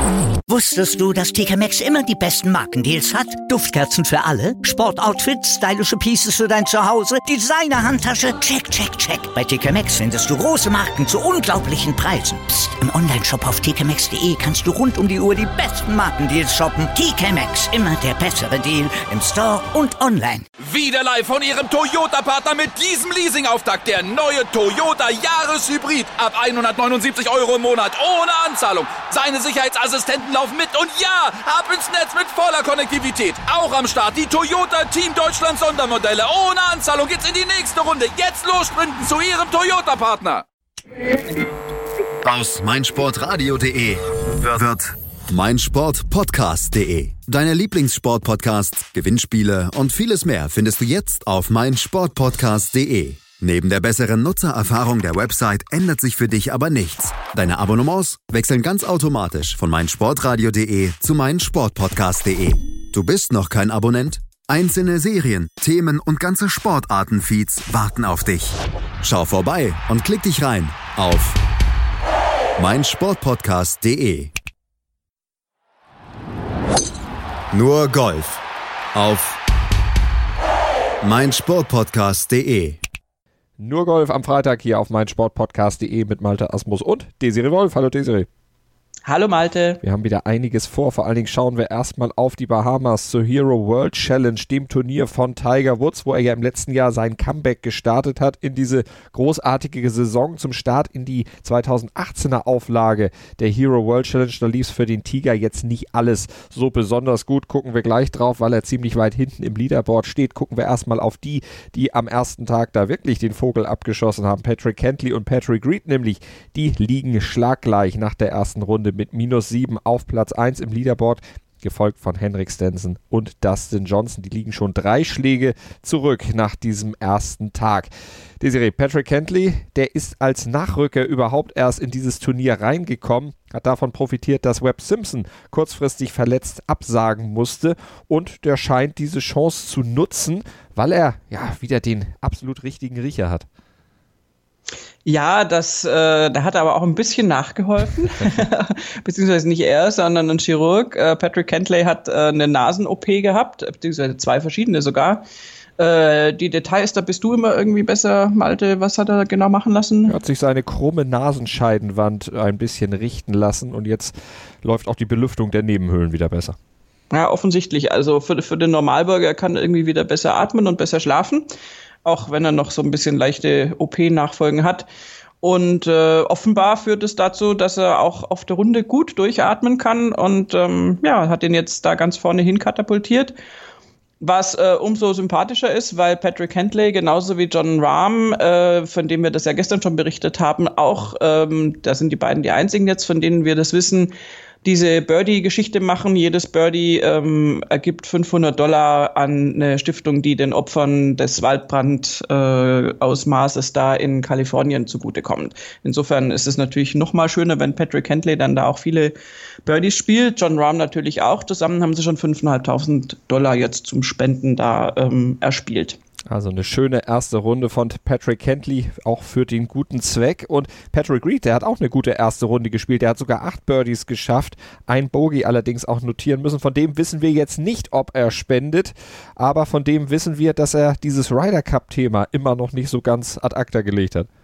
Wusstest du, dass TK Maxx immer die besten Markendeals hat? Duftkerzen für alle, Sportoutfits, stylische Pieces für dein Zuhause, Designer-Handtasche, check, check, check. Bei TK Maxx findest du große Marken zu unglaublichen Preisen. Psst. Im Onlineshop auf tkmaxx.de kannst du rund um die Uhr die besten Markendeals shoppen. TK Maxx, immer der bessere Deal im Store und online. Wieder live von Ihrem Toyota-Partner mit diesem Leasing-Auftakt. Der neue Toyota Jahreshybrid. Ab 179 € im Monat. Ohne Anzahlung. Seine Sicherheitsassistenten laufen mit. Und ja, ab ins Netz mit voller Konnektivität. Auch am Start die Toyota Team Deutschland Sondermodelle. Ohne Anzahlung geht's in die nächste Runde. Jetzt los sprinten zu Ihrem Toyota-Partner. Aus meinsportradio.de wird meinsportpodcast.de. Deine Lieblingssportpodcasts, Gewinnspiele und vieles mehr findest du jetzt auf meinsportpodcast.de. Neben der besseren Nutzererfahrung der Website ändert sich für dich aber nichts. Deine Abonnements wechseln ganz automatisch von meinsportradio.de zu meinsportpodcast.de. Du bist noch kein Abonnent? Einzelne Serien, Themen und ganze Sportarten-Feeds warten auf dich. Schau vorbei und klick dich rein auf meinsportpodcast.de. Nur Golf auf meinsportpodcast.de. Nur Golf am Freitag hier auf meinsportpodcast.de mit Malte Asmus und Desiree Wolf. Hallo Desiree. Hallo Malte. Wir haben wieder einiges vor. Vor allen Dingen schauen wir erstmal auf die Bahamas zur Hero World Challenge, dem Turnier von Tiger Woods, wo er ja im letzten Jahr sein Comeback gestartet hat in diese großartige Saison zum Start in die 2018er Auflage der Hero World Challenge. Da lief es für den Tiger jetzt nicht alles so besonders gut. Gucken wir gleich drauf, weil er ziemlich weit hinten im Leaderboard steht. Gucken wir erstmal auf die am ersten Tag da wirklich den Vogel abgeschossen haben. Patrick Cantlay und Patrick Reed nämlich, die liegen schlaggleich nach der ersten Runde mit -7 auf Platz 1 im Leaderboard, gefolgt von Henrik Stenson und Dustin Johnson. Die liegen schon 3 Schläge zurück nach diesem ersten Tag. Desiree, Patrick Cantlay, der ist als Nachrücker überhaupt erst in dieses Turnier reingekommen, hat davon profitiert, dass Webb Simpson kurzfristig verletzt absagen musste und der scheint diese Chance zu nutzen, weil er ja wieder den absolut richtigen Riecher hat. Ja, da hat er aber auch ein bisschen nachgeholfen, beziehungsweise nicht er, sondern ein Chirurg. Patrick Cantlay hat eine Nasen-OP gehabt, beziehungsweise 2 verschiedene sogar. Die Details, da bist du immer irgendwie besser, Malte. Was hat er genau machen lassen? Er hat sich seine krumme Nasenscheidenwand ein bisschen richten lassen und jetzt läuft auch die Belüftung der Nebenhöhlen wieder besser. Ja, offensichtlich. Also für den Normalbürger, er kann irgendwie wieder besser atmen und besser schlafen, auch wenn er noch so ein bisschen leichte OP-Nachfolgen hat. Und offenbar führt es dazu, dass er auch auf der Runde gut durchatmen kann und hat ihn jetzt da ganz vorne hin katapultiert. Was umso sympathischer ist, weil Patrick Cantlay genauso wie Jon Rahm, von dem wir das ja gestern schon berichtet haben, auch, da sind die beiden die einzigen jetzt, von denen wir das wissen, diese Birdie-Geschichte machen. Jedes Birdie ergibt $500 an eine Stiftung, die den Opfern des Waldbrandausmaßes da in Kalifornien zugutekommt. Insofern ist es natürlich noch mal schöner, wenn Patrick Cantlay dann da auch viele Birdies spielt. Jon Rahm natürlich auch. Zusammen haben sie schon $5.500 jetzt zum Spenden da erspielt. Also eine schöne erste Runde von Patrick Cantlay, auch für den guten Zweck. Und Patrick Reed, der hat auch eine gute erste Runde gespielt. Der hat sogar 8 Birdies geschafft, ein Bogey allerdings auch notieren müssen. Von dem wissen wir jetzt nicht, ob er spendet, aber von dem wissen wir, dass er dieses Ryder Cup-Thema immer noch nicht so ganz ad acta gelegt hat.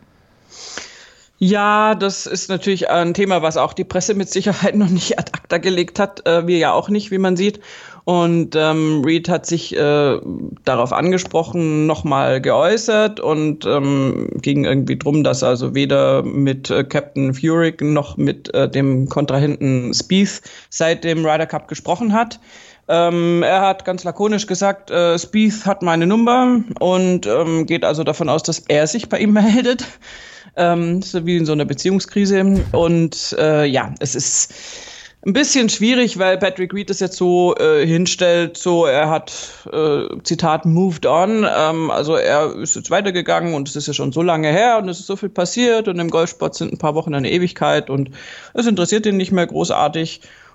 Ja, das ist natürlich ein Thema, was auch die Presse mit Sicherheit noch nicht ad acta gelegt hat. Wir ja auch nicht, wie man sieht. Und Reed hat sich darauf angesprochen, nochmal geäußert und ging irgendwie drum, dass er also weder mit Captain Furyk noch mit dem Kontrahenten Spieth seit dem Ryder Cup gesprochen hat. Er hat ganz lakonisch gesagt, Spieth hat meine Nummer und geht also davon aus, dass er sich bei ihm meldet. So wie in so einer Beziehungskrise. Und es ist ein bisschen schwierig, weil Patrick Reed das jetzt so hinstellt, so er hat, Zitat, moved on. Also er ist jetzt weitergegangen und es ist ja schon so lange her und es ist so viel passiert und im Golfsport sind ein paar Wochen eine Ewigkeit und es interessiert ihn nicht mehr großartig.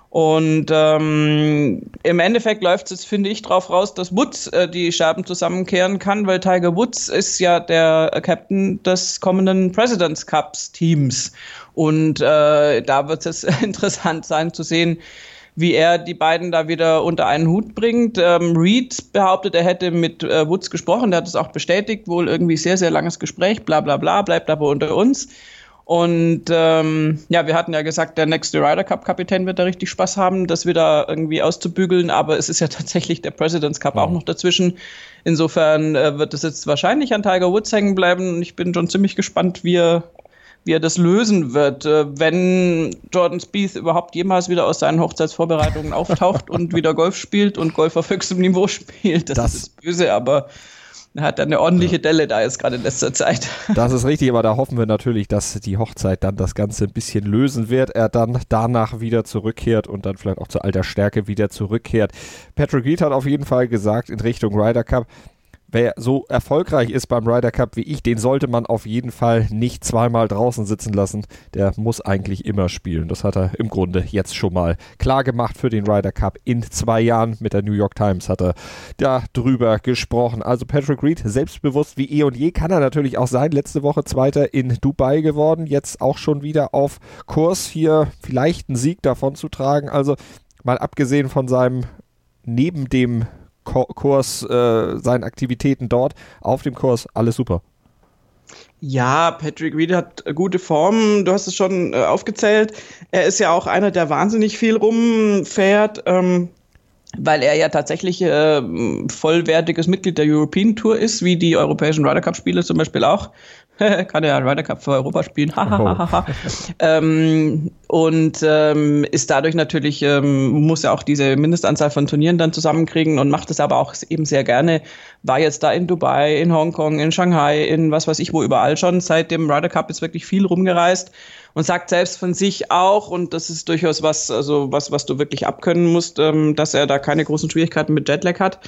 Und im Endeffekt läuft es jetzt, finde ich, drauf raus, dass Woods die Scherben zusammenkehren kann, weil Tiger Woods ist ja der Captain des kommenden President's Cups Teams. Und da wird es jetzt interessant sein zu sehen, wie er die beiden da wieder unter einen Hut bringt. Reed behauptet, er hätte mit Woods gesprochen, der hat es auch bestätigt, wohl irgendwie sehr, sehr langes Gespräch, bla bla bla, bleibt aber unter uns. Und wir hatten ja gesagt, der nächste Ryder Cup Kapitän wird da richtig Spaß haben, das wieder irgendwie auszubügeln, aber es ist ja tatsächlich der President's Cup auch noch dazwischen. Insofern wird es jetzt wahrscheinlich an Tiger Woods hängen bleiben und ich bin schon ziemlich gespannt, wie er das lösen wird, wenn Jordan Spieth überhaupt jemals wieder aus seinen Hochzeitsvorbereitungen auftaucht und wieder Golf spielt und Golf auf höchstem Niveau spielt. Das ist böse, aber er hat eine ordentliche Delle da jetzt gerade in letzter Zeit. Das ist richtig, aber da hoffen wir natürlich, dass die Hochzeit dann das Ganze ein bisschen lösen wird. Er dann danach wieder zurückkehrt und dann vielleicht auch zur alter Stärke wieder zurückkehrt. Patrick Reed hat auf jeden Fall gesagt in Richtung Ryder Cup, wer so erfolgreich ist beim Ryder Cup wie ich, den sollte man auf jeden Fall nicht zweimal draußen sitzen lassen. Der muss eigentlich immer spielen. Das hat er im Grunde jetzt schon mal klar gemacht für den Ryder Cup. In 2 Jahren mit der New York Times hat er da drüber gesprochen. Also Patrick Reed, selbstbewusst wie eh und je, kann er natürlich auch sein. Letzte Woche Zweiter in Dubai geworden. Jetzt auch schon wieder auf Kurs, hier vielleicht einen Sieg davon zu tragen. Also mal abgesehen von seinem neben dem Kurs, seinen Aktivitäten dort, auf dem Kurs, alles super. Ja, Patrick Reed hat gute Form, du hast es schon aufgezählt. Er ist ja auch einer, der wahnsinnig viel rumfährt, weil er ja tatsächlich vollwertiges Mitglied der European Tour ist, wie die europäischen Ryder Cup Spiele zum Beispiel auch. Kann er Ryder Cup für Europa spielen. Ist dadurch natürlich, muss er auch diese Mindestanzahl von Turnieren dann zusammenkriegen und macht es aber auch eben sehr gerne. War jetzt da in Dubai, in Hongkong, in Shanghai, in was weiß ich wo überall schon. Seit dem Ryder Cup ist wirklich viel rumgereist und sagt selbst von sich auch, und das ist durchaus was du wirklich abkönnen musst, dass er da keine großen Schwierigkeiten mit Jetlag hat.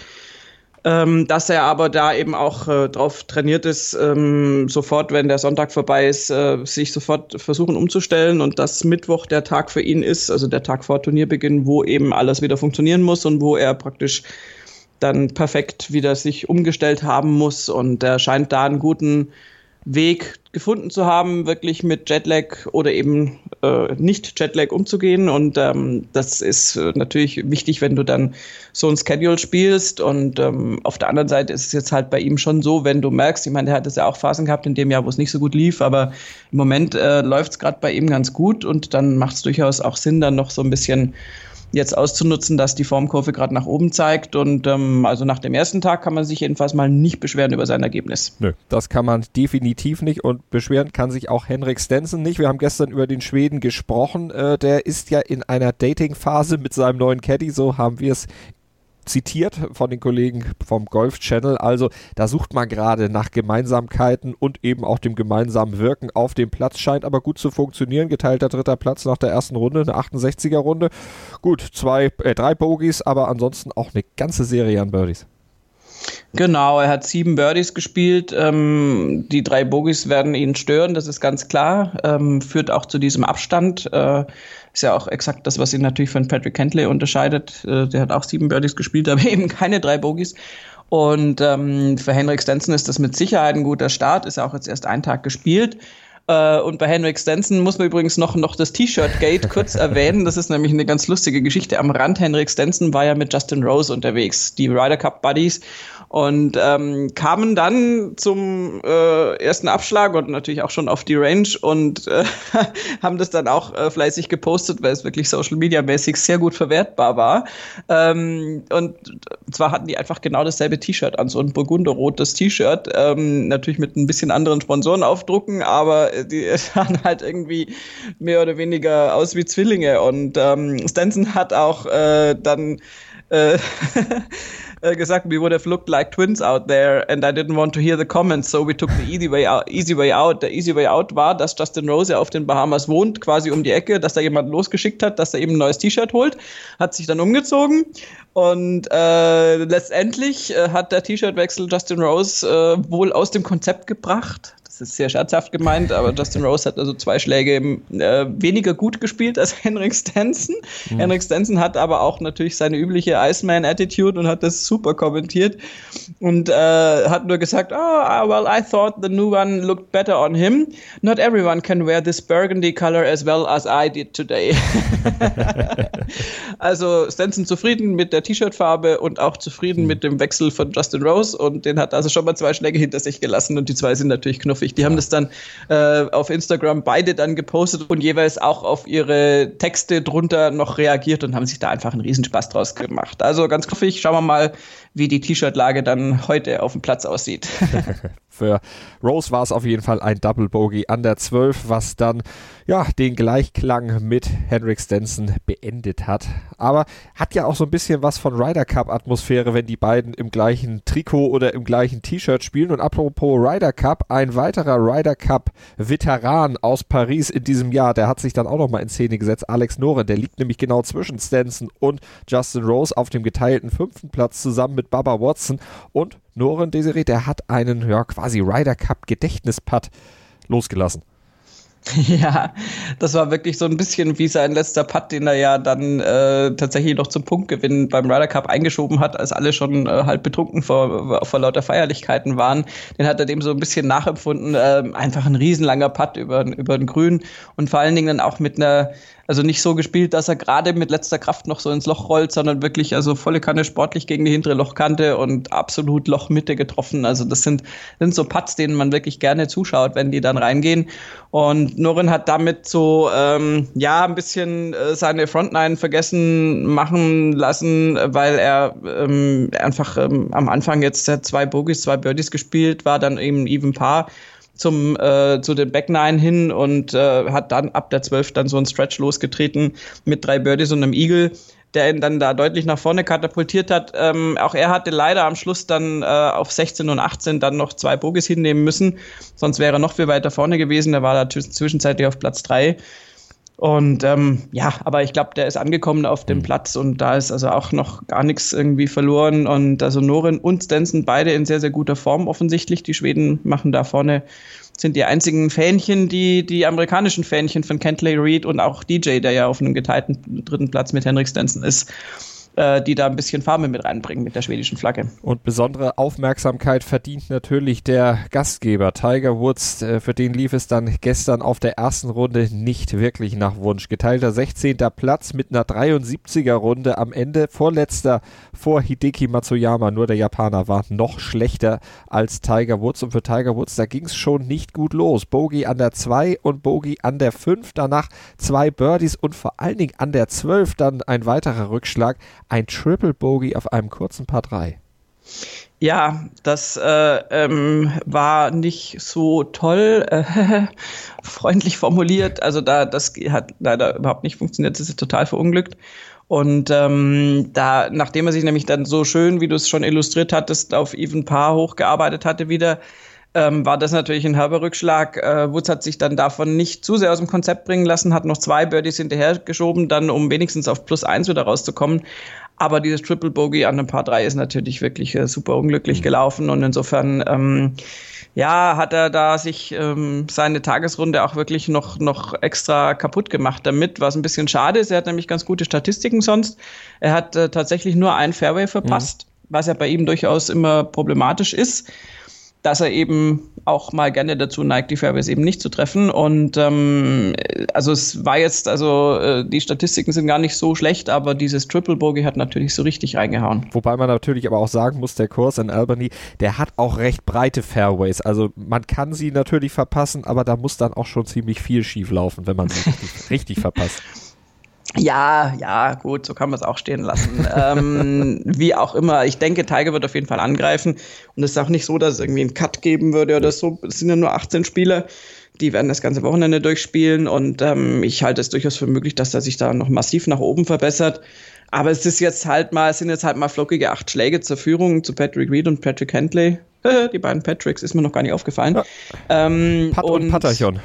Dass er aber da eben auch drauf trainiert ist, sofort, wenn der Sonntag vorbei ist, sich sofort versuchen umzustellen und dass Mittwoch der Tag für ihn ist, also der Tag vor Turnierbeginn, wo eben alles wieder funktionieren muss und wo er praktisch dann perfekt wieder sich umgestellt haben muss, und er scheint da einen guten Weg gefunden zu haben, wirklich mit Jetlag oder eben nicht Jetlag umzugehen, und das ist natürlich wichtig, wenn du dann so ein Schedule spielst, und auf der anderen Seite ist es jetzt halt bei ihm schon so, wenn du merkst, ich meine, der hat es ja auch Phasen gehabt in dem Jahr, wo es nicht so gut lief, aber im Moment läuft es gerade bei ihm ganz gut, und dann macht es durchaus auch Sinn, dann noch so ein bisschen jetzt auszunutzen, dass die Formkurve gerade nach oben zeigt, und also nach dem ersten Tag kann man sich jedenfalls mal nicht beschweren über sein Ergebnis. Nö, das kann man definitiv nicht, und beschweren kann sich auch Henrik Stenson nicht. Wir haben gestern über den Schweden gesprochen, der ist ja in einer Dating-Phase mit seinem neuen Caddy, so haben wir es zitiert von den Kollegen vom Golf Channel. Also da sucht man gerade nach Gemeinsamkeiten und eben auch dem gemeinsamen Wirken auf dem Platz. Scheint aber gut zu funktionieren. Geteilter 3. Platz nach der ersten Runde, eine 68er Runde. Gut, 3 Bogies, aber ansonsten auch eine ganze Serie an Birdies. Genau, er hat 7 Birdies gespielt. Die 3 Bogies werden ihn stören, das ist ganz klar. Führt auch zu diesem Abstand. Ist ja auch exakt das, was ihn natürlich von Patrick Cantlay unterscheidet. Der hat auch 7 Birdies gespielt, aber eben keine 3 Bogies. Und für Henrik Stenson ist das mit Sicherheit ein guter Start. Ist ja auch jetzt erst einen Tag gespielt. Und bei Henrik Stenson muss man übrigens noch das T-Shirt-Gate kurz erwähnen. Das ist nämlich eine ganz lustige Geschichte am Rand. Henrik Stenson war ja mit Justin Rose unterwegs, die Ryder Cup Buddies, und kamen dann zum ersten Abschlag und natürlich auch schon auf die Range und haben das dann auch fleißig gepostet, weil es wirklich Social-Media-mäßig sehr gut verwertbar war. Und zwar hatten die einfach genau dasselbe T-Shirt an, so ein burgunderrotes T-Shirt, natürlich mit ein bisschen anderen Sponsorenaufdrucken, aber die sahen halt irgendwie mehr oder weniger aus wie Zwillinge, und Stenson hat auch dann gesagt, we would have looked like twins out there and I didn't want to hear the comments, so we took the easy way out. Der easy way out war, dass Justin Rose auf den Bahamas wohnt, quasi um die Ecke, dass da jemand losgeschickt hat, dass er eben ein neues T-Shirt holt, hat sich dann umgezogen, und letztendlich hat der T-Shirt-Wechsel Justin Rose wohl aus dem Konzept gebracht. Das Das ist sehr scherzhaft gemeint, aber Justin Rose hat also 2 Schläge weniger gut gespielt als Henrik Stenson. Henrik Stenson hat aber auch natürlich seine übliche Iceman-Attitude und hat das super kommentiert und hat nur gesagt, well, I thought the new one looked better on him. Not everyone can wear this burgundy color as well as I did today. Also Stenson zufrieden mit der T-Shirt-Farbe und auch zufrieden mit dem Wechsel von Justin Rose und den hat also schon mal 2 Schläge hinter sich gelassen und die 2 sind natürlich knuffig. Die haben das dann auf Instagram beide dann gepostet und jeweils auch auf ihre Texte drunter noch reagiert und haben sich da einfach einen Riesenspaß draus gemacht. Also ganz knuffig, schauen wir mal, wie die T-Shirt-Lage dann heute auf dem Platz aussieht. Für Rose war es auf jeden Fall ein Double Bogey an der 12, was dann den Gleichklang mit Henrik Stenson beendet hat. Aber hat ja auch so ein bisschen was von Ryder Cup-Atmosphäre, wenn die beiden im gleichen Trikot oder im gleichen T-Shirt spielen. Und apropos Ryder Cup, ein weiterer Ryder Cup-Veteran aus Paris in diesem Jahr, der hat sich dann auch nochmal in Szene gesetzt, Alex Noren, der liegt nämlich genau zwischen Stenson und Justin Rose auf dem geteilten 5. Platz zusammen mit Bubba Watson und Noren, Desiree, der hat einen quasi Ryder Cup Gedächtnisputt losgelassen. Ja, das war wirklich so ein bisschen wie sein letzter Putt, den er ja dann tatsächlich noch zum Punktgewinn beim Ryder Cup eingeschoben hat, als alle schon halb betrunken vor lauter Feierlichkeiten waren. Den hat er dem so ein bisschen nachempfunden. Einfach ein riesenlanger Putt über den Grün und vor allen Dingen dann auch mit also nicht so gespielt, dass er gerade mit letzter Kraft noch so ins Loch rollt, sondern wirklich also volle Kanne sportlich gegen die hintere Lochkante und absolut Lochmitte getroffen. Also das sind so Putts, denen man wirklich gerne zuschaut, wenn die dann reingehen. Und Noren hat damit so ein bisschen seine Frontline vergessen machen lassen, weil er einfach am Anfang jetzt 2 Bogies, 2 Birdies gespielt, war dann eben Even Par zu den Back 9 hin und hat dann ab der 12 dann so einen Stretch losgetreten mit 3 Birdies und einem Eagle, der ihn dann da deutlich nach vorne katapultiert hat. Auch er hatte leider am Schluss dann auf 16 und 18 dann noch 2 Bogies hinnehmen müssen, sonst wäre er noch viel weiter vorne gewesen. Der war da zwischenzeitlich auf Platz 3. Und aber ich glaube, der ist angekommen auf dem Platz und da ist also auch noch gar nichts irgendwie verloren. Und also Noren und Stenson beide in sehr, sehr guter Form offensichtlich. Die Schweden machen da vorne, sind die einzigen Fähnchen, die amerikanischen Fähnchen von Cantlay Reid und auch DJ, der ja auf einem geteilten 3. Platz mit Henrik Stenson ist, die da ein bisschen Farbe mit reinbringen mit der schwedischen Flagge. Und besondere Aufmerksamkeit verdient natürlich der Gastgeber Tiger Woods. Für den lief es dann gestern auf der ersten Runde nicht wirklich nach Wunsch. Geteilter 16. Platz mit einer 73er Runde am Ende. Vorletzter vor Hideki Matsuyama. Nur der Japaner war noch schlechter als Tiger Woods. Und für Tiger Woods, da ging es schon nicht gut los. Bogey an der 2 und Bogey an der 5. Danach 2 Birdies und vor allen Dingen an der 12 dann ein weiterer Rückschlag. Ein Triple Bogey auf einem kurzen Par 3. Ja, das war nicht so toll, freundlich formuliert. Also das hat leider überhaupt nicht funktioniert. Das ist total verunglückt. Und nachdem er sich nämlich dann so schön, wie du es schon illustriert hattest, auf Even Par hochgearbeitet hatte wieder, war das natürlich ein herber Rückschlag. Woods hat sich dann davon nicht zu sehr aus dem Konzept bringen lassen, hat noch 2 Birdies hinterhergeschoben, dann um wenigstens auf +1 wieder rauszukommen. Aber dieses Triple Bogey an einem Par 3 ist natürlich wirklich super unglücklich gelaufen und insofern hat er da sich seine Tagesrunde auch wirklich noch extra kaputt gemacht damit, was ein bisschen schade ist. Er hat nämlich ganz gute Statistiken sonst. Er hat tatsächlich nur ein Fairway verpasst, was ja bei ihm durchaus immer problematisch ist, dass er eben auch mal gerne dazu neigt, die Fairways eben nicht zu treffen. Und es war jetzt, die Statistiken sind gar nicht so schlecht, aber dieses Triple Bogey hat natürlich so richtig reingehauen. Wobei man natürlich aber auch sagen muss, der Kurs in Albany, der hat auch recht breite Fairways. Also man kann sie natürlich verpassen, aber da muss dann auch schon ziemlich viel schief laufen, wenn man sie richtig verpasst. Ja, gut, so kann man es auch stehen lassen. Wie auch immer, ich denke, Tiger wird auf jeden Fall angreifen und es ist auch nicht so, dass es irgendwie einen Cut geben würde oder so. Es sind ja nur 18 Spieler, die werden das ganze Wochenende durchspielen und ich halte es durchaus für möglich, dass er sich da noch massiv nach oben verbessert. Aber es sind jetzt halt mal flockige 8 Schläge zur Führung zu Patrick Reed und Patrick Cantlay. Die beiden Patricks ist mir noch gar nicht aufgefallen. Ja. Putt und Patterchen.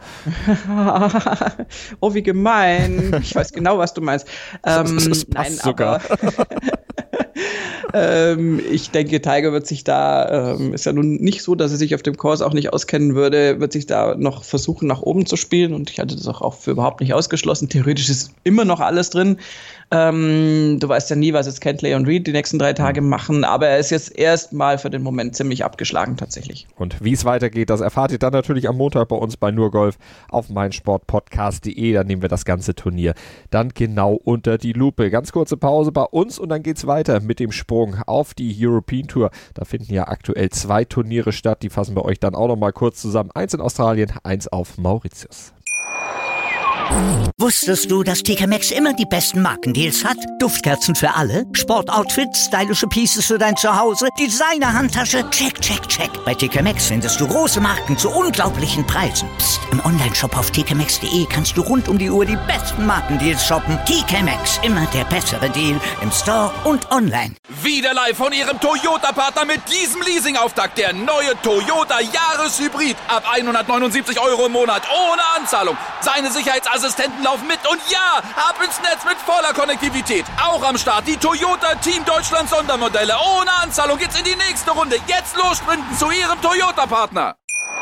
Oh, wie gemein. Ich weiß genau, was du meinst. Das passt sogar. Ich denke, Tiger wird sich da, ist ja nun nicht so, dass er sich auf dem Kurs auch nicht auskennen würde, wird sich da noch versuchen, nach oben zu spielen. Und ich hatte das auch für überhaupt nicht ausgeschlossen. Theoretisch ist immer noch alles drin. Du weißt ja nie, was jetzt Cantlay und Reed die nächsten 3 Tage machen, aber er ist jetzt erstmal für den Moment ziemlich abgeschlagen tatsächlich. Und wie es weitergeht, das erfahrt ihr dann natürlich am Montag bei uns bei Nur Golf auf meinsportpodcast.de. Da nehmen wir das ganze Turnier dann genau unter die Lupe. Ganz kurze Pause bei uns und dann geht's weiter mit dem Sprung auf die European Tour. Da finden ja aktuell 2 Turniere statt. Die fassen wir euch dann auch noch mal kurz zusammen. 1 in Australien, 1 auf Mauritius. Wusstest du, dass TK Maxx immer die besten Markendeals hat? Duftkerzen für alle, Sportoutfits, stylische Pieces für dein Zuhause, Designer-Handtasche, check, check, check. Bei TK Maxx findest du große Marken zu unglaublichen Preisen. Psst. Im Onlineshop auf tkmaxx.de kannst du rund um die Uhr die besten Markendeals shoppen. TK Maxx, immer der bessere Deal im Store und online. Wieder live von Ihrem Toyota-Partner mit diesem Leasing-Auftakt. Der neue Toyota Jahreshybrid. Ab 179 € im Monat ohne Anzahlung. Seine Sicherheitsassistenten laufen mit und ja, ab ins Netz mit voller Konnektivität. Auch am Start die Toyota Team Deutschland Sondermodelle. Ohne Anzahlung geht's in die nächste Runde. Jetzt los sprinten zu Ihrem Toyota-Partner.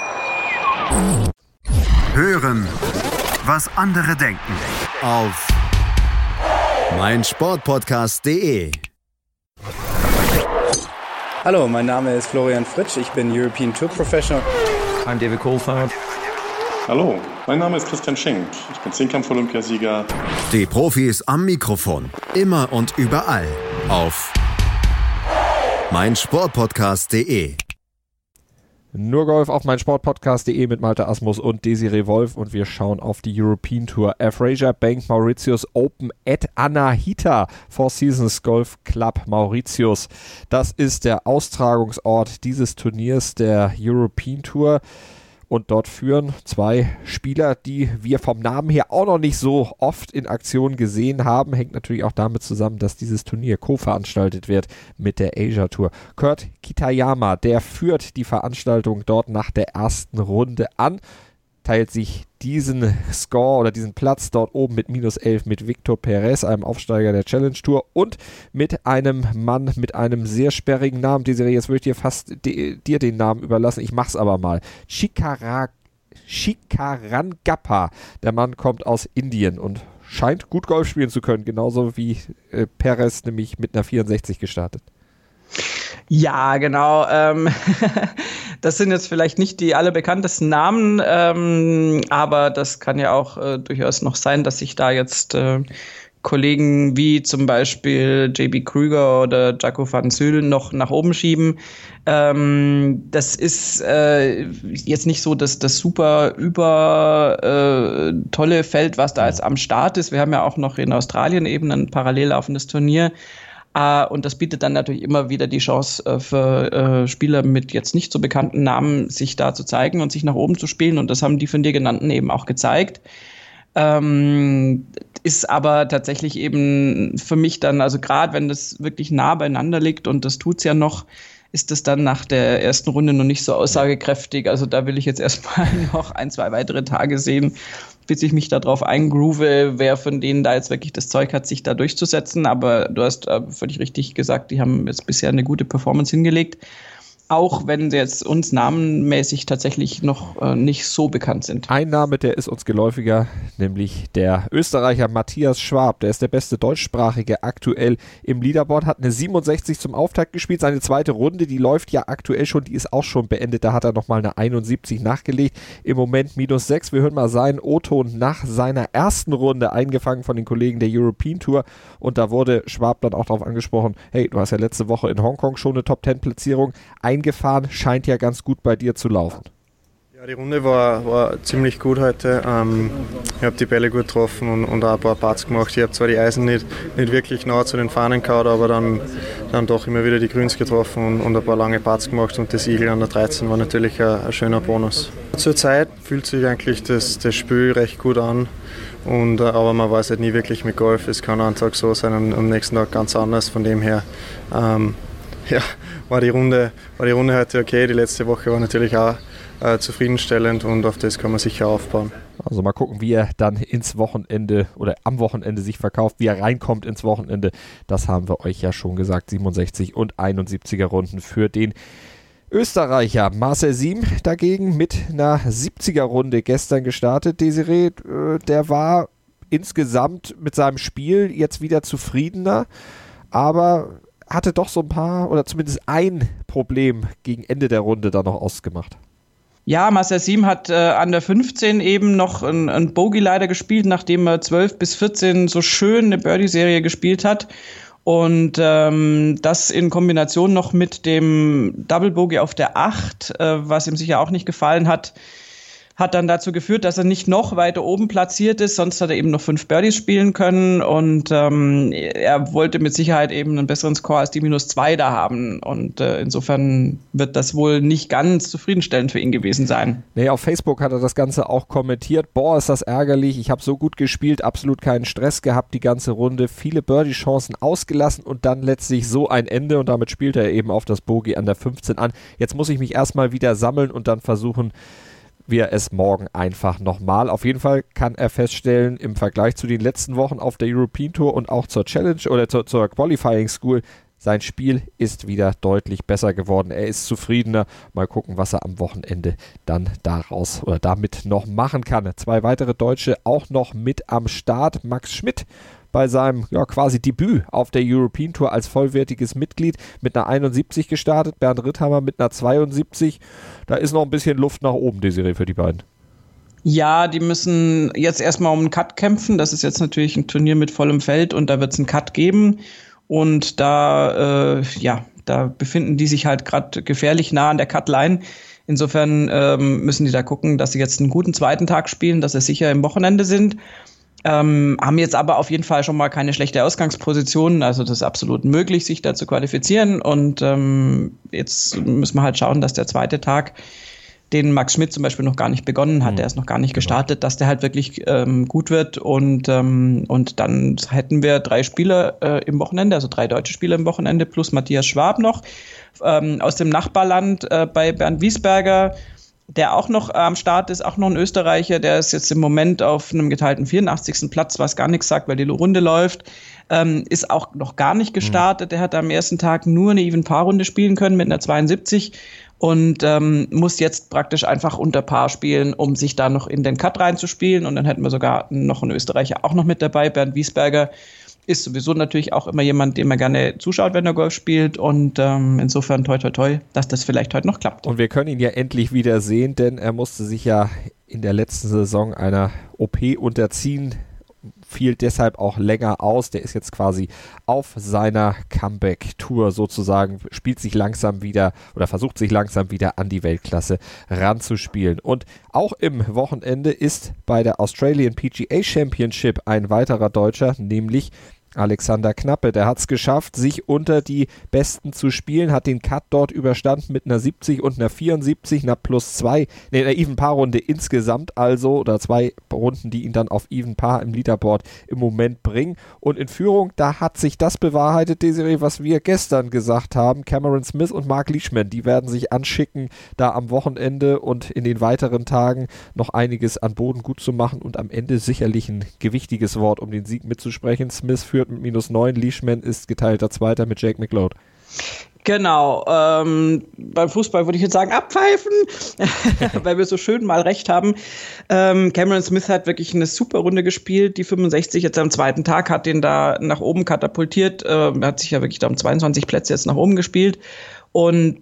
Hören, was andere denken. Auf meinsportpodcast.de. Hallo, mein Name ist Florian Fritsch, ich bin European Tour Professional. I'm David Coulthard. Hallo, mein Name ist Christian Schenk, ich bin Zehnkampf-Olympiasieger. Die Profis am Mikrofon, immer und überall auf meinsportpodcast.de. Nur Golf auf meinsportpodcast.de mit Malte Asmus und Desiree Wolf und wir schauen auf die European Tour. Fraser Bank Mauritius Open at Anahita, Four Seasons Golf Club Mauritius. Das ist der Austragungsort dieses Turniers der European Tour. Und dort führen 2 Spieler, die wir vom Namen her auch noch nicht so oft in Aktion gesehen haben. Hängt natürlich auch damit zusammen, dass dieses Turnier co-veranstaltet wird mit der Asia Tour. Kurt Kitayama, der führt die Veranstaltung dort nach der ersten Runde an. Teilt sich diesen Score oder diesen Platz dort oben mit -11 mit Victor Perez, einem Aufsteiger der Challenge Tour und mit einem Mann mit einem sehr sperrigen Namen. Desiree, jetzt würde ich dir fast dir den Namen überlassen. Ich mach's aber mal. Shikarangappa. Der Mann kommt aus Indien und scheint gut Golf spielen zu können, genauso wie Perez, nämlich mit einer 64 gestartet. Ja, genau. Das sind jetzt vielleicht nicht die allerbekanntesten Namen, aber das kann ja auch durchaus noch sein, dass sich da jetzt Kollegen wie zum Beispiel JB Krüger oder Jaco van Zyl noch nach oben schieben. Das ist jetzt nicht so, dass das super tolle Feld, was da jetzt am Start ist. Wir haben ja auch noch in Australien eben ein parallel laufendes Turnier. Und das bietet dann natürlich immer wieder die Chance für Spieler mit jetzt nicht so bekannten Namen, sich da zu zeigen und sich nach oben zu spielen. Und das haben die von dir genannten eben auch gezeigt. Ist aber tatsächlich eben für mich dann, also gerade wenn das wirklich nah beieinander liegt und das tut's ja noch, ist das dann nach der ersten Runde noch nicht so aussagekräftig. Also da will ich jetzt erstmal noch 1-2 weitere Tage sehen, bis ich mich darauf eingroove, wer von denen da jetzt wirklich das Zeug hat, sich da durchzusetzen. Aber du hast völlig richtig gesagt, die haben jetzt bisher eine gute Performance hingelegt. Auch wenn sie jetzt uns namenmäßig tatsächlich noch nicht so bekannt sind. Ein Name, der ist uns geläufiger, nämlich der Österreicher Matthias Schwab. Der ist der beste Deutschsprachige aktuell im Leaderboard, hat eine 67 zum Auftakt gespielt. Seine zweite Runde, die läuft ja aktuell schon, die ist auch schon beendet. Da hat er nochmal eine 71 nachgelegt. Im Moment -6. Wir hören mal seinen O-Ton nach seiner ersten Runde, eingefangen von den Kollegen der European Tour. Und da wurde Schwab dann auch darauf angesprochen, hey, du hast ja letzte Woche in Hongkong schon eine Top-10-Platzierung eingefahren, scheint ja ganz gut bei dir zu laufen. Ja, die Runde war ziemlich gut heute. Ich habe die Bälle gut getroffen und auch ein paar Putts gemacht. Ich habe zwar die Eisen nicht wirklich nah zu den Fahnen gehauen, aber dann doch immer wieder die Grüns getroffen und ein paar lange Putts gemacht und das Eagle an der 13 war natürlich ein schöner Bonus. Zurzeit fühlt sich eigentlich das Spiel recht gut an. Aber man weiß halt nie wirklich mit Golf. Es kann einen Tag so sein, am nächsten Tag ganz anders. Von dem her war die Runde heute okay. Die letzte Woche war natürlich auch zufriedenstellend und auf das kann man sicher aufbauen. Also mal gucken, wie er dann ins Wochenende oder am Wochenende sich verkauft, wie er reinkommt ins Wochenende. Das haben wir euch ja schon gesagt. 67 und 71er Runden für den Österreicher. Marcel Siem dagegen mit einer 70er Runde gestern gestartet. Desiree, der war insgesamt mit seinem Spiel jetzt wieder zufriedener, aber hatte doch so ein paar oder zumindest ein Problem gegen Ende der Runde da noch ausgemacht. Ja, Marcel Siem hat an der 15 eben noch ein Bogey leider gespielt, nachdem er 12 bis 14 so schön eine Birdie-Serie gespielt hat. Und das in Kombination noch mit dem Double Bogey auf der 8, was ihm sicher auch nicht gefallen hat, hat dann dazu geführt, dass er nicht noch weiter oben platziert ist, sonst hat er eben noch 5 Birdies spielen können und er wollte mit Sicherheit eben einen besseren Score als die -2 da haben und insofern wird das wohl nicht ganz zufriedenstellend für ihn gewesen sein. Nee, auf Facebook hat er das Ganze auch kommentiert. Boah, ist das ärgerlich, ich habe so gut gespielt, absolut keinen Stress gehabt die ganze Runde, viele Birdie-Chancen ausgelassen und dann letztlich so ein Ende und damit spielt er eben auf das Bogey an der 15 an. Jetzt muss ich mich erstmal wieder sammeln und dann versuchen, wir es morgen einfach nochmal. Auf jeden Fall kann er feststellen, im Vergleich zu den letzten Wochen auf der European Tour und auch zur Challenge oder zur Qualifying School, sein Spiel ist wieder deutlich besser geworden. Er ist zufriedener. Mal gucken, was er am Wochenende dann daraus oder damit noch machen kann. 2 weitere Deutsche auch noch mit am Start. Max Schmidt bei seinem quasi Debüt auf der European Tour als vollwertiges Mitglied mit einer 71 gestartet, Bernd Ritthammer mit einer 72. Da ist noch ein bisschen Luft nach oben, Desiree, für die beiden. Ja, die müssen jetzt erstmal um einen Cut kämpfen. Das ist jetzt natürlich ein Turnier mit vollem Feld und da wird es einen Cut geben. Und da befinden die sich halt gerade gefährlich nah an der Cutline. Insofern müssen die da gucken, dass sie jetzt einen guten zweiten Tag spielen, dass sie sicher im Wochenende sind. Haben jetzt aber auf jeden Fall schon mal keine schlechte Ausgangsposition, also das ist absolut möglich, sich da zu qualifizieren und jetzt müssen wir halt schauen, dass der zweite Tag, den Max Schmidt zum Beispiel noch gar nicht begonnen hat, der ist noch gar nicht gestartet, dass der halt wirklich gut wird und dann hätten wir 3 Spieler im Wochenende, also 3 deutsche Spieler im Wochenende plus Matthias Schwab noch aus dem Nachbarland bei Bernd Wiesberger, der auch noch am Start ist, auch noch ein Österreicher, der ist jetzt im Moment auf einem geteilten 84. Platz, was gar nichts sagt, weil die Runde läuft, ist auch noch gar nicht gestartet. Der hat am ersten Tag nur eine Even-Par-Runde spielen können mit einer 72 und muss jetzt praktisch einfach unter Paar spielen, um sich da noch in den Cut reinzuspielen und dann hätten wir sogar noch einen Österreicher auch noch mit dabei, Bernd Wiesberger. Ist sowieso natürlich auch immer jemand, dem man gerne zuschaut, wenn er Golf spielt und insofern toi toi toi, dass das vielleicht heute noch klappt. Und wir können ihn ja endlich wieder sehen, denn er musste sich ja in der letzten Saison einer OP unterziehen, fiel deshalb auch länger aus. Der ist jetzt quasi auf seiner Comeback-Tour sozusagen, spielt sich langsam wieder oder versucht sich langsam wieder an die Weltklasse ranzuspielen. Und auch im Wochenende ist bei der Australian PGA Championship ein weiterer Deutscher, nämlich Alexander Knappe, der hat es geschafft, sich unter die Besten zu spielen, hat den Cut dort überstanden mit einer 70 und einer 74, einer einer Even-Par-Runde insgesamt also, oder 2 Runden, die ihn dann auf Even-Par im Leaderboard im Moment bringen. Und in Führung, da hat sich das bewahrheitet, Desiree, was wir gestern gesagt haben. Cameron Smith und Mark Leishman, die werden sich anschicken, da am Wochenende und in den weiteren Tagen noch einiges an Boden gut zu machen und am Ende sicherlich ein gewichtiges Wort, um den Sieg mitzusprechen. Smith führt mit -9, Leishman ist geteilter Zweiter mit Jake McLeod. Genau, beim Fußball würde ich jetzt sagen, abpfeifen, weil wir so schön mal recht haben. Cameron Smith hat wirklich eine super Runde gespielt, die 65 jetzt am zweiten Tag, hat den da nach oben katapultiert, hat sich ja wirklich da um 22 Plätze jetzt nach oben gespielt. Und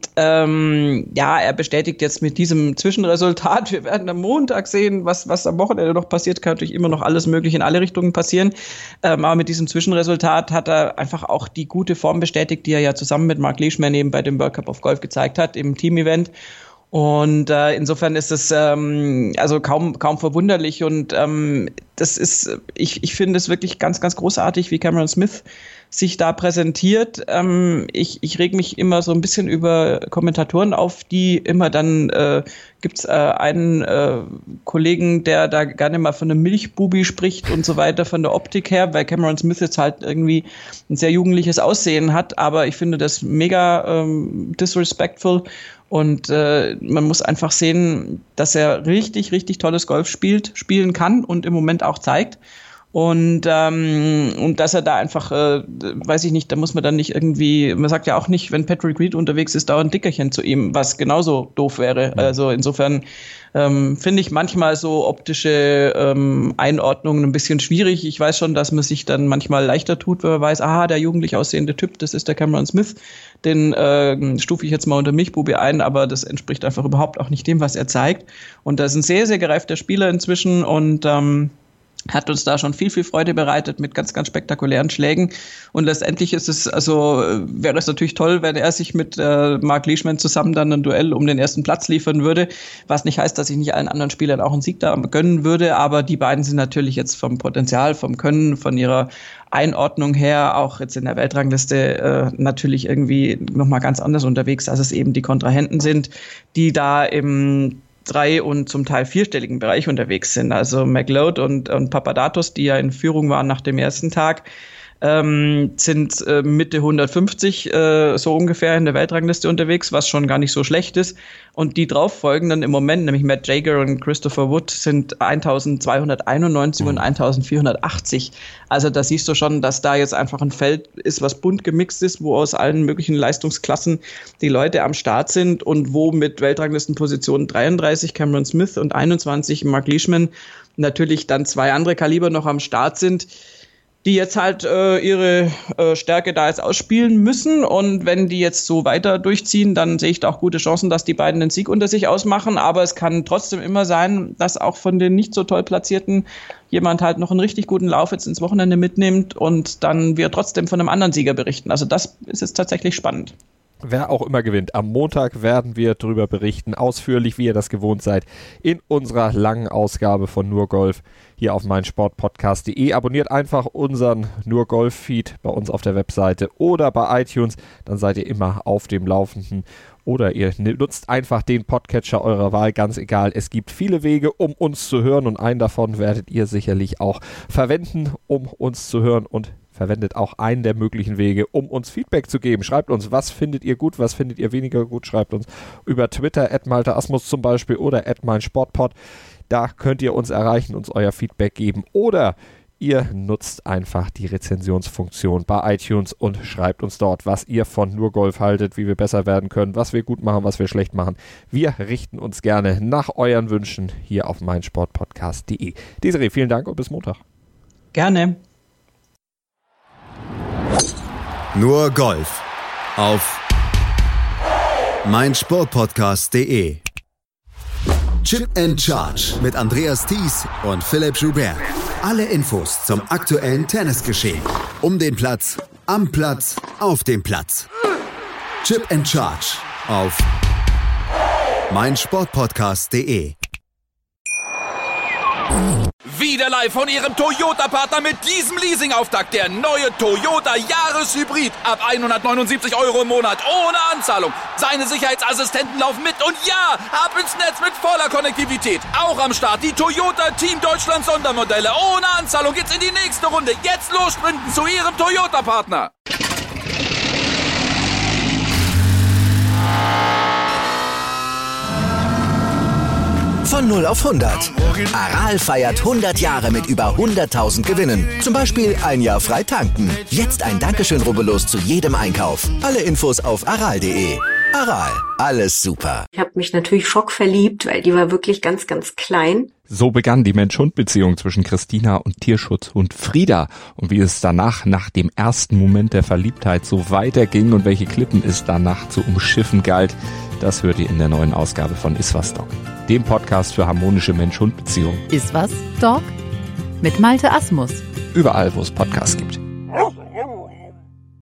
er bestätigt jetzt mit diesem Zwischenresultat, wir werden am Montag sehen, was am Wochenende noch passiert, kann natürlich immer noch alles Mögliche in alle Richtungen passieren, aber mit diesem Zwischenresultat hat er einfach auch die gute Form bestätigt, die er ja zusammen mit Mark Leishman eben bei dem World Cup of Golf gezeigt hat, im Team-Event. Und insofern ist es also kaum verwunderlich und das ist, ich finde es wirklich ganz, ganz großartig, wie Cameron Smith sich da präsentiert. Ich reg mich immer so ein bisschen über Kommentatoren auf, die immer dann gibt's einen Kollegen, der da gerne mal von einem Milchbubi spricht und so weiter, von der Optik her, weil Cameron Smith jetzt halt irgendwie ein sehr jugendliches Aussehen hat, aber ich finde das mega disrespectful und man muss einfach sehen, dass er richtig, richtig tolles Golf spielen kann und im Moment auch zeigt. Und dass er da einfach, weiß ich nicht, da muss man dann nicht irgendwie, man sagt ja auch nicht, wenn Patrick Reed unterwegs ist, dauert ein Dickerchen zu ihm, was genauso doof wäre. Ja. Also insofern finde ich manchmal so optische Einordnungen ein bisschen schwierig. Ich weiß schon, dass man sich dann manchmal leichter tut, wenn man weiß, der jugendlich aussehende Typ, das ist der Cameron Smith, den stufe ich jetzt mal unter Milchbubi ein, aber das entspricht einfach überhaupt auch nicht dem, was er zeigt. Und das ist ein sehr, sehr gereifter Spieler inzwischen und hat uns da schon viel, viel Freude bereitet mit ganz, ganz spektakulären Schlägen. Und letztendlich wäre es natürlich toll, wenn er sich mit Mark Leishman zusammen dann ein Duell um den ersten Platz liefern würde. Was nicht heißt, dass ich nicht allen anderen Spielern auch einen Sieg da gönnen würde. Aber die beiden sind natürlich jetzt vom Potenzial, vom Können, von ihrer Einordnung her, auch jetzt in der Weltrangliste natürlich irgendwie nochmal ganz anders unterwegs, als es eben die Kontrahenten sind, die da im 3- und zum Teil 4-stelligen Bereich unterwegs sind. Also McLeod und Papadatos, die ja in Führung waren nach dem ersten Tag, sind Mitte 150 so ungefähr in der Weltrangliste unterwegs, was schon gar nicht so schlecht ist. Und die drauffolgenden im Moment, nämlich Matt Jaeger und Christopher Wood, sind 1291 und 1480. Also da siehst du schon, dass da jetzt einfach ein Feld ist, was bunt gemixt ist, wo aus allen möglichen Leistungsklassen die Leute am Start sind und wo mit Weltranglistenpositionen 33 Cameron Smith und 21 Mark Leishman natürlich dann zwei andere Kaliber noch am Start sind, die jetzt halt ihre Stärke da jetzt ausspielen müssen. Und wenn die jetzt so weiter durchziehen, dann sehe ich da auch gute Chancen, dass die beiden den Sieg unter sich ausmachen. Aber es kann trotzdem immer sein, dass auch von den nicht so toll Platzierten jemand halt noch einen richtig guten Lauf jetzt ins Wochenende mitnimmt und dann wir trotzdem von einem anderen Sieger berichten. Also das ist jetzt tatsächlich spannend. Wer auch immer gewinnt. Am Montag werden wir darüber berichten, ausführlich, wie ihr das gewohnt seid, in unserer langen Ausgabe von Nur Golf hier auf meinsportpodcast.de. Abonniert einfach unseren Nur Golf-Feed bei uns auf der Webseite oder bei iTunes, dann seid ihr immer auf dem Laufenden. Oder ihr nutzt einfach den Podcatcher eurer Wahl, ganz egal. Es gibt viele Wege, um uns zu hören und einen davon werdet ihr sicherlich auch verwenden, um uns zu hören und verwendet auch einen der möglichen Wege, um uns Feedback zu geben. Schreibt uns, was findet ihr gut, was findet ihr weniger gut. Schreibt uns über Twitter, @malteasmus zum Beispiel oder @meinsportpod. Da könnt ihr uns erreichen, uns euer Feedback geben. Oder ihr nutzt einfach die Rezensionsfunktion bei iTunes und schreibt uns dort, was ihr von Nur Golf haltet, wie wir besser werden können, was wir gut machen, was wir schlecht machen. Wir richten uns gerne nach euren Wünschen hier auf meinsportpodcast.de. Desiree, vielen Dank und bis Montag. Gerne. Nur Golf auf meinsportpodcast.de. Chip and Charge mit Andreas Thies und Philipp Joubert. Alle Infos zum aktuellen Tennisgeschehen. Um den Platz, am Platz, auf dem Platz. Chip and Charge auf meinsportpodcast.de. Wieder live von Ihrem Toyota-Partner mit diesem Leasing-Auftakt. Der neue Toyota Jahreshybrid. Ab 179 € im Monat. Ohne Anzahlung. Seine Sicherheitsassistenten laufen mit. Und ja, ab ins Netz mit voller Konnektivität. Auch am Start die Toyota Team Deutschland Sondermodelle. Ohne Anzahlung geht's in die nächste Runde. Jetzt los sprinten zu Ihrem Toyota-Partner. Von 0 auf 100. Aral feiert 100 Jahre mit über 100.000 Gewinnen. Zum Beispiel ein Jahr frei tanken. Jetzt ein Dankeschön, rubbellos zu jedem Einkauf. Alle Infos auf aral.de. Aral, alles super. Ich habe mich natürlich schockverliebt, weil die war wirklich ganz, ganz klein. So begann die Mensch-Hund-Beziehung zwischen Christina und Tierschutzhund Frieda. Und wie es danach, nach dem ersten Moment der Verliebtheit, so weiterging und welche Klippen es danach zu umschiffen galt, das hört ihr in der neuen Ausgabe von Iswas Dog, dem Podcast für harmonische Mensch-Hund-Beziehungen. Iswas Dog? Mit Malte Asmus. Überall, wo es Podcasts gibt.